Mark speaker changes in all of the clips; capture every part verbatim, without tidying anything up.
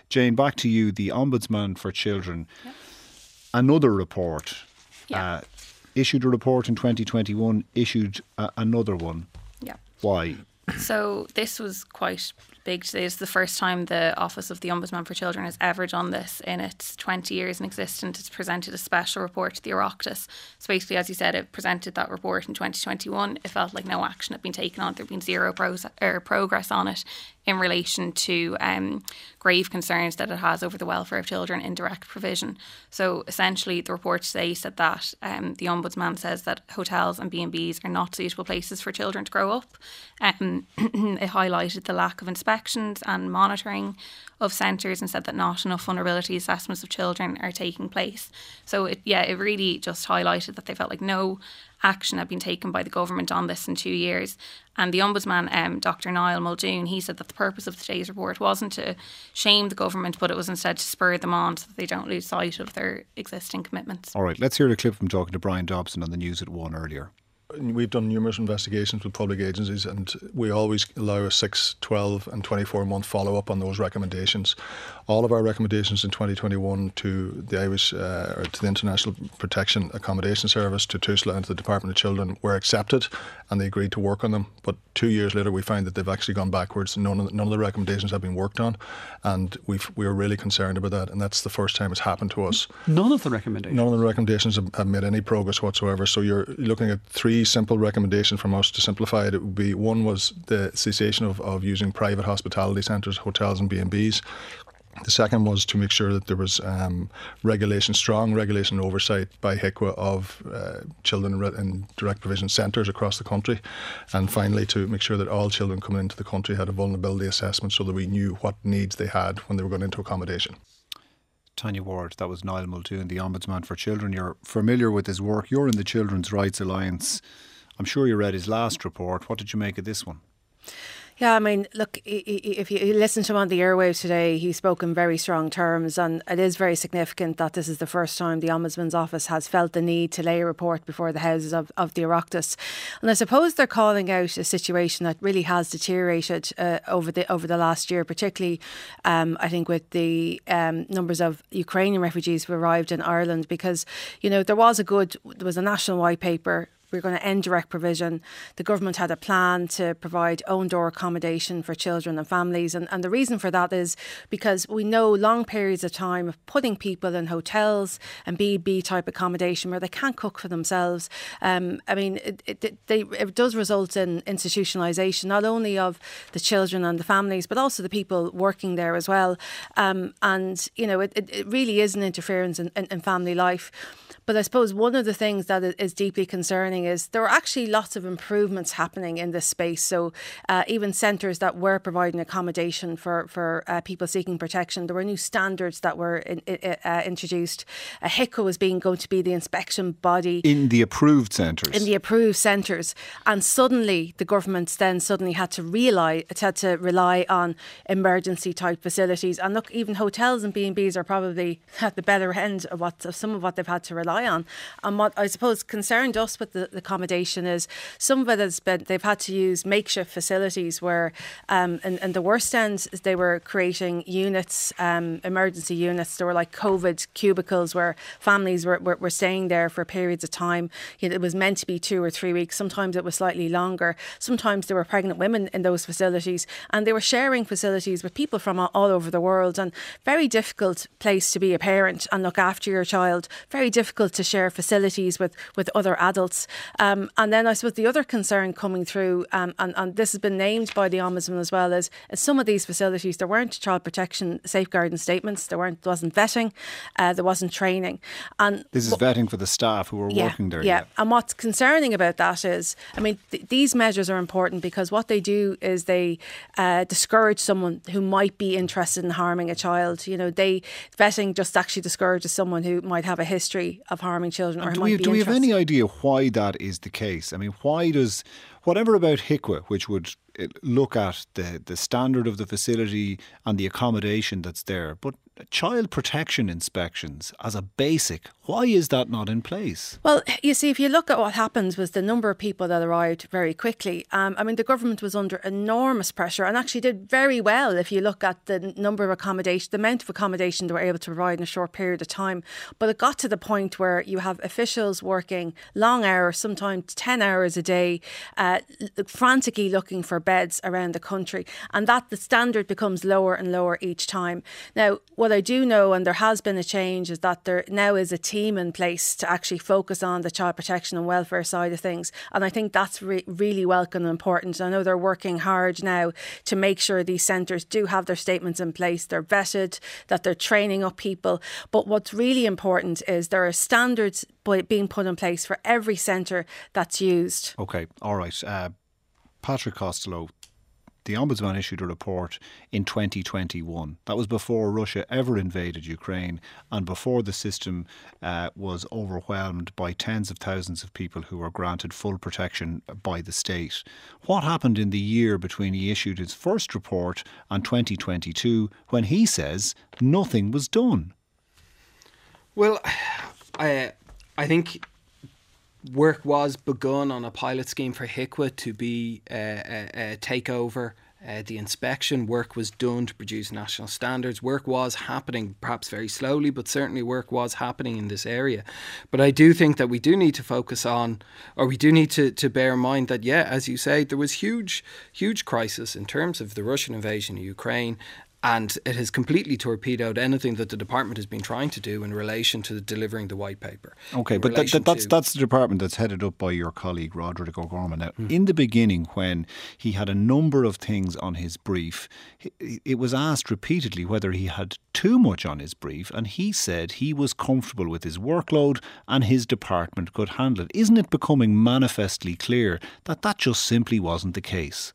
Speaker 1: Jane, back to you, the Ombudsman for Children. Yeah. Another report. Yeah. Uh, issued a report in twenty twenty-one, issued uh, another one.
Speaker 2: Yeah.
Speaker 1: Why?
Speaker 2: So this was quite big today. It's the first time the Office of the Ombudsman for Children has ever done this in its twenty years in existence. It's presented a special report to the Oireachtas. So basically, as you said, it presented that report in twenty twenty-one. It felt like no action had been taken on it. There had been zero pros- or progress on it in relation to um, grave concerns that it has over the welfare of children in direct provision. So essentially, the report today said that um, the Ombudsman says that hotels and B and Bs are not suitable places for children to grow up. Um, it highlighted the lack of inspections and monitoring of centres and said that not enough vulnerability assessments of children are taking place. So it, yeah, it really just highlighted that they felt like no action had been taken by the government on this in two years. And the Ombudsman, um, Doctor Niall Muldoon, he said that the purpose of today's report wasn't to shame the government, but it was instead to spur them on so that they don't lose sight of their existing commitments.
Speaker 1: All right, let's hear a clip from talking to Brian Dobson on the News at One earlier.
Speaker 3: We've done numerous investigations with public agencies, and we always allow a six, twelve and twenty-four month follow-up on those recommendations. All of our recommendations in twenty twenty-one to the Irish, uh, or to the International Protection Accommodation Service, to TUSLA and to the Department of Children were accepted, and they agreed to work on them. But two years later we find that they've actually gone backwards. None of the, none of the recommendations have been worked on, and we've, we are really concerned about that, and that's the first time it's happened to us.
Speaker 4: None of the recommendations?
Speaker 3: None of the recommendations have, have made any progress whatsoever. So you're looking at three simple recommendations from us. To simplify it, it would be, one was the cessation of, of using private hospitality centres, hotels and B and Bs. The second was to make sure that there was um, regulation, strong regulation and oversight by H I C W A of uh, children in, re- in direct provision centres across the country. And finally, to make sure that all children coming into the country had a vulnerability assessment so that we knew what needs they had when they were going into accommodation.
Speaker 1: Tanya Ward, that was Niall Muldoon, the Ombudsman for Children. You're familiar with his work. You're in the Children's Rights Alliance. I'm sure you read his last report. What did you make of this one?
Speaker 5: Yeah, I mean, look, if you listen to him on the airwaves today, he spoke in very strong terms, and it is very significant that this is the first time the Ombudsman's Office has felt the need to lay a report before the houses of, of the Oireachtas. And I suppose they're calling out a situation that really has deteriorated uh, over the over the last year, particularly, um, I think, with the um, numbers of Ukrainian refugees who arrived in Ireland, because, you know, there was a good, there was a national white paper. We're going to end direct provision. The government had a plan to provide own door accommodation for children and families. And, and the reason for that is because we know long periods of time of putting people in hotels and B and B type accommodation where they can't cook for themselves. Um, I mean, it, it, they, it does result in institutionalisation, not only of the children and the families, but also the people working there as well. Um, and, you know, it, it really is an interference in, in, in family life. But I suppose one of the things that is deeply concerning is there are actually lots of improvements happening in this space. So uh, even centres that were providing accommodation for, for uh, people seeking protection, there were new standards that were in, uh, introduced. Uh, H I C W A was being going to be the inspection body.
Speaker 1: In the approved centres?
Speaker 5: In the approved centres. And suddenly the government then suddenly had to realise, had to rely on emergency type facilities. And look, even hotels and B and Bs are probably at the better end of, what, of some of what they've had to rely on. And what I suppose concerned us with the, the accommodation is some of it has been, they've had to use makeshift facilities where um, in, in the worst end they were creating units, um, emergency units. There were like COVID cubicles where families were, were, were staying there for periods of time. You know, it was meant to be two or three weeks. Sometimes it was slightly longer. Sometimes there were pregnant women in those facilities, and they were sharing facilities with people from all, all over the world. And very difficult place to be a parent and look after your child. Very difficult to share facilities with, with other adults. Um, and then I suppose the other concern coming through, um, and, and this has been named by the Ombudsman as well, is, is some of these facilities, there weren't child protection safeguarding statements, there weren't, there wasn't vetting, uh, there wasn't training. And
Speaker 1: this is w- vetting for the staff who were
Speaker 5: yeah,
Speaker 1: working there.
Speaker 5: Yeah.
Speaker 1: yeah,
Speaker 5: and what's concerning about that is, I mean, th- these measures are important because what they do is they uh, discourage someone who might be interested in harming a child. You know, they vetting just actually discourages someone who might have a history of harming children or who
Speaker 1: do
Speaker 5: might
Speaker 1: we,
Speaker 5: be
Speaker 1: do we
Speaker 5: interested.
Speaker 1: have any idea why that is the case? I mean, why does Whatever about H I C W A, which would look at the, the standard of the facility and the accommodation that's there, but child protection inspections as a basic, why is that not in place?
Speaker 5: Well, you see, if you look at what happened was the number of people that arrived very quickly. Um, I mean, the government was under enormous pressure and actually did very well if you look at the number of accommodation, the amount of accommodation they were able to provide in a short period of time. But it got to the point where you have officials working long hours, sometimes ten hours a day, uh, frantically looking for beds around the country, and that the standard becomes lower and lower each time. Now, what I do know, and there has been a change, is that there now is a team in place to actually focus on the child protection and welfare side of things, and I think that's re- really welcome and important. I know they're working hard now to make sure these centres do have their statements in place, they're vetted, that they're training up people, but what's really important is there are standards being put in place for every centre that's used.
Speaker 1: OK, all right. Uh, Patrick Costello, the Ombudsman issued a report in twenty twenty-one. That was before Russia ever invaded Ukraine and before the system uh, was overwhelmed by tens of thousands of people who were granted full protection by the state. What happened in the year between he issued his first report and twenty twenty-two when he says nothing was done?
Speaker 4: Well, I, I think work was begun on a pilot scheme for H I C W A to be uh, a, a takeover. Uh, the inspection work was done to produce national standards. Work was happening, perhaps very slowly, but certainly work was happening in this area. But I do think that we do need to focus on, or we do need to, to bear in mind that, yeah, as you say, there was huge, huge crisis in terms of the Russian invasion of Ukraine. And it has completely torpedoed anything that the department has been trying to do in relation to delivering the white paper.
Speaker 1: OK, but that, that, that's that's the department that's headed up by your colleague, Roderick O'Gorman. Now, mm. in the beginning, when he had a number of things on his brief, it was asked repeatedly whether he had too much on his brief, and he said he was comfortable with his workload and his department could handle it. Isn't it becoming manifestly clear that that just simply wasn't the case?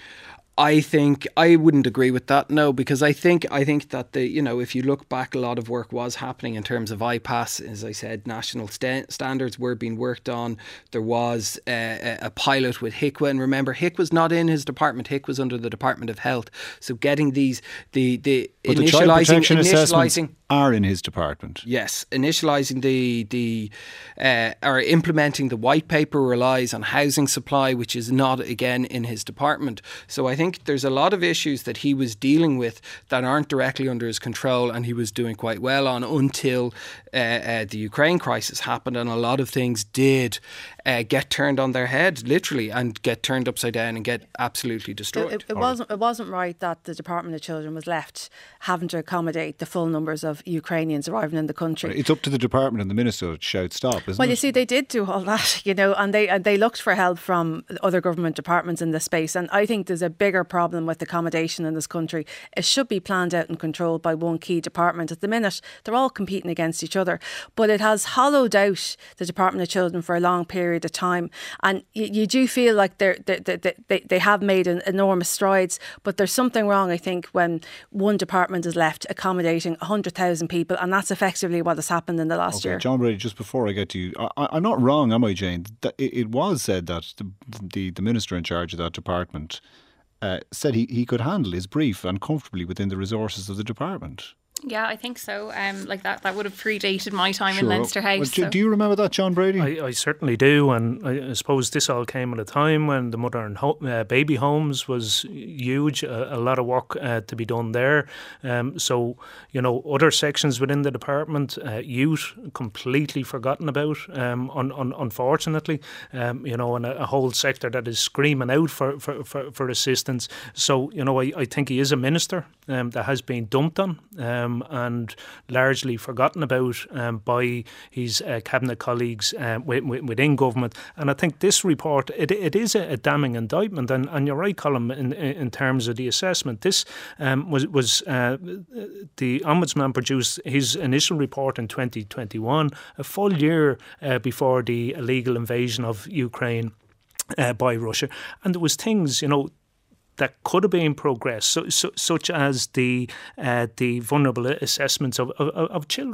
Speaker 4: I think I wouldn't agree with that, no, because I think I think that the you know if you look back, a lot of work was happening in terms of I PASS. As I said, national st- standards were being worked on. There was a, a pilot with H I C W A, and remember, H I C W A was not in his department. H I C W A was under the Department of Health. So getting these the the
Speaker 1: but
Speaker 4: initialising,
Speaker 1: the child protection
Speaker 4: initialising
Speaker 1: assessments are in his department.
Speaker 4: Yes, initialising the the uh, or implementing the white paper relies on housing supply, which is not again in his department. So I think there's a lot of issues that he was dealing with that aren't directly under his control, and he was doing quite well on until uh, uh, the Ukraine crisis happened, and a lot of things did uh, get turned on their head, literally, and get turned upside down and get absolutely destroyed.
Speaker 5: It, it, it wasn't. It wasn't right that the Department of Children was left having to accommodate the full numbers of Ukrainians arriving in the country.
Speaker 1: It's up to the department and the minister to shout stop, isn't
Speaker 5: well,
Speaker 1: it?
Speaker 5: Well, you see, they did do all that, you know, and they and they looked for help from other government departments in this space. And I think there's a bigger problem with accommodation in this country. It should be planned out and controlled by one key department. At the minute, they're all competing against each other. But it has hollowed out the Department of Children for a long period of time. And you, you do feel like they're, they they they they have made an enormous strides. But there's something wrong, I think, when one department is left accommodating one hundred thousand people. And that's effectively what has happened in the last
Speaker 1: okay,
Speaker 5: year.
Speaker 1: John Brady, just before I get to you, I, I'm not wrong, am I, Jane? That it, it was said that the, the, the minister in charge of that department uh, said he, he could handle his brief and comfortably within the resources of the department.
Speaker 2: Yeah, I think so. Um, like that, that would have predated my time
Speaker 1: sure.
Speaker 2: in Leinster House.
Speaker 1: Well, do,
Speaker 2: so.
Speaker 1: do you remember that, John Brady?
Speaker 6: I, I certainly do, and I, I suppose this all came at a time when the mother and ho- uh, baby homes was huge. A, a lot of work uh, to be done there. Um, so you know, other sections within the department, uh, youth completely forgotten about. Um, un, un, unfortunately, um, you know, and a, a whole sector that is screaming out for for, for, for assistance. So you know, I, I think he is a minister um, that has been dumped on. Um, and largely forgotten about um, by his uh, cabinet colleagues uh, within government. And I think this report, it, it is a, a damning indictment. And, and you're right, Colin, in, in terms of the assessment. This um, was, was uh, the Ombudsman produced his initial report in twenty twenty-one, a full year uh, before the illegal invasion of Ukraine uh, by Russia. And there was things, you know, that could have been progressed, so, so, such as the uh, the vulnerable assessments of, of, of children.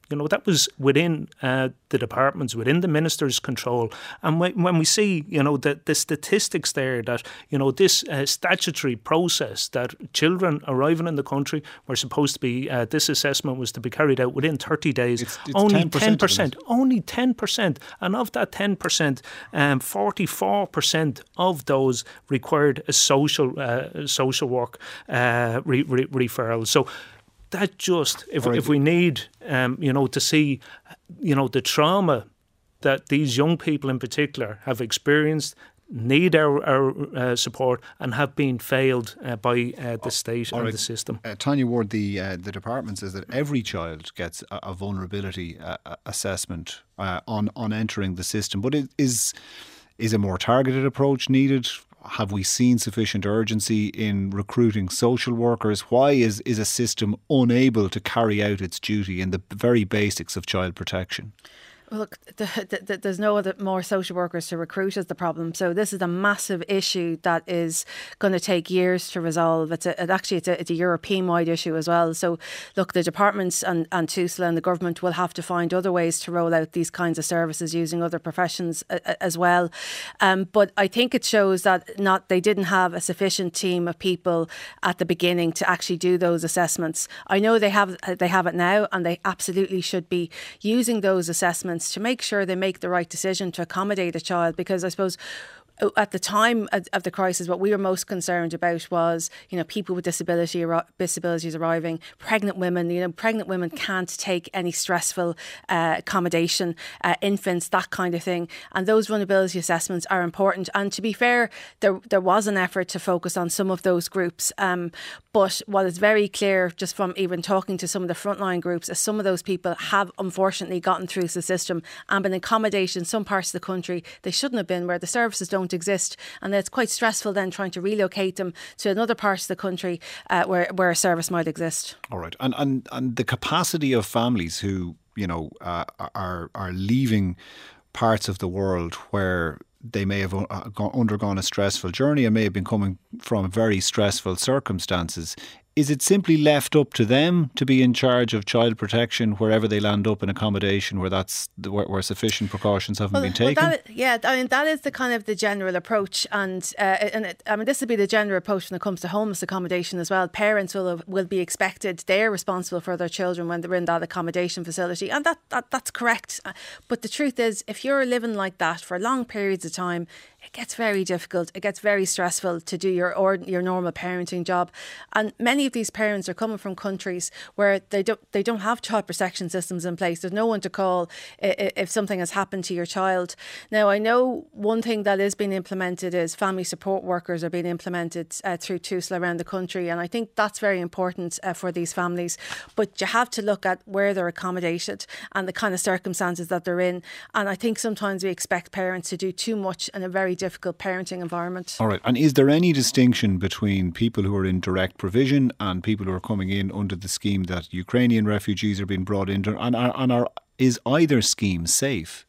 Speaker 6: You know, that was within uh, the departments, within the minister's control. And when, when we see, you know, the, the statistics there that, you know, this uh, statutory process that children arriving in the country were supposed to be, uh, this assessment was to be carried out within thirty days,
Speaker 1: it's, it's
Speaker 6: only
Speaker 1: ten percent.
Speaker 6: ten percent, only ten percent. And of that ten percent, um, forty-four percent of those required a social, uh, social work uh, re- re- referral. So, that just, if, right. if we need, um, you know, to see, you know, the trauma that these young people in particular have experienced, need our, our uh, support and have been failed uh, by uh, the state oh, and right. the system.
Speaker 1: Uh, Tanya Ward, the uh, the department says that every child gets a, a vulnerability uh, assessment uh, on, on entering the system. But it is, is a more targeted approach needed? Have we seen sufficient urgency in recruiting social workers? Why is, is a system unable to carry out its duty in the very basics of child protection?
Speaker 5: Well, look, the, the, there's no other more social workers to recruit is the problem. So this is a massive issue that is going to take years to resolve. It's a, it actually it's a, it's a European-wide issue as well. So look, the departments and, and TUSLA and the government will have to find other ways to roll out these kinds of services using other professions a, as well. Um, but I think it shows that not they didn't have a sufficient team of people at the beginning to actually do those assessments. I know they have they have it now, and they absolutely should be using those assessments to make sure they make the right decision to accommodate a child, because I suppose at the time of the crisis, what we were most concerned about was, you know, people with disability disabilities arriving, pregnant women. You know, pregnant women can't take any stressful uh, accommodation, uh, infants, that kind of thing. And those vulnerability assessments are important. And to be fair, there there was an effort to focus on some of those groups. Um, but what is very clear, just from even talking to some of the frontline groups, is some of those people have unfortunately gotten through the system and been accommodated in some parts of the country they shouldn't have been, where the services don't exist, and it's quite stressful then trying to relocate them to another part of the country uh, where where a service might exist. All
Speaker 1: right, and and and the capacity of families who, you know, uh, are are leaving parts of the world where they may have undergone a stressful journey and may have been coming from very stressful circumstances. Is it simply left up to them to be in charge of child protection wherever they land up in accommodation where that's where, where sufficient precautions haven't
Speaker 5: well,
Speaker 1: been taken?
Speaker 5: Well, that, yeah, I mean that is the kind of the general approach, and uh, and it, I mean this would be the general approach when it comes to homeless accommodation as well. Parents will have, will be expected; they're responsible for their children when they're in that accommodation facility, and that, that that's correct. But the truth is, if you're living like that for long periods of time, it gets very difficult. It gets very stressful to do your or, your normal parenting job, and many of these parents are coming from countries where they don't they don't have child protection systems in place. There's no one to call if something has happened to your child. Now, I know one thing that is being implemented is family support workers are being implemented uh, through TUSLA around the country, and I think that's very important uh, for these families. But you have to look at where they're accommodated and the kind of circumstances that they're in. And I think sometimes we expect parents to do too much in a very difficult parenting environment.
Speaker 1: All right. And is there any distinction between people who are in direct provision and people who are coming in under the scheme that Ukrainian refugees are being brought into? And are, and are is either scheme safe?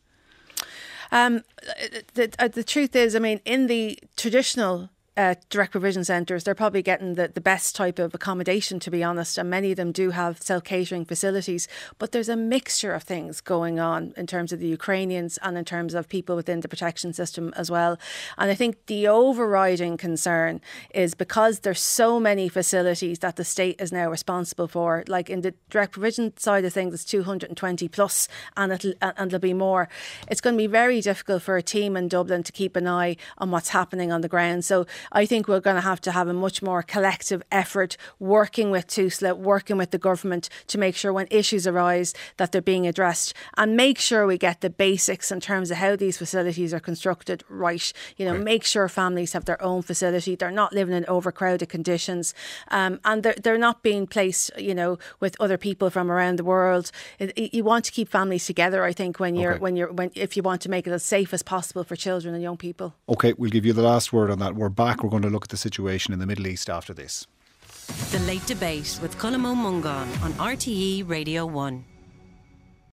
Speaker 5: Um, the, the truth is, I mean, in the traditional Uh, direct provision centres, they're probably getting the, the best type of accommodation, to be honest, and many of them do have self-catering facilities. But there's a mixture of things going on in terms of the Ukrainians and in terms of people within the protection system as well. And I think the overriding concern is because there's so many facilities that the state is now responsible for, like in the direct provision side of things, it's two hundred twenty plus, and it'll, and there'll be more. It's going to be very difficult for a team in Dublin to keep an eye on what's happening on the ground. So I think we're going to have to have a much more collective effort working with TUSLA, working with the government to make sure when issues arise that they're being addressed, and make sure we get the basics in terms of how these facilities are constructed right. You know, right. Make sure families have their own facility. They're not living in overcrowded conditions, um, and they're, they're not being placed, you know, with other people from around the world. It, it, you want to keep families together, I think, when you're, okay. when you're, when if you want to make it as safe as possible for children and young people.
Speaker 1: Okay, we'll give you the last word on that. We're back. We're going to look at the situation in the Middle East after this.
Speaker 7: The Late Debate with Colm Ó Mongáin on R T E Radio one.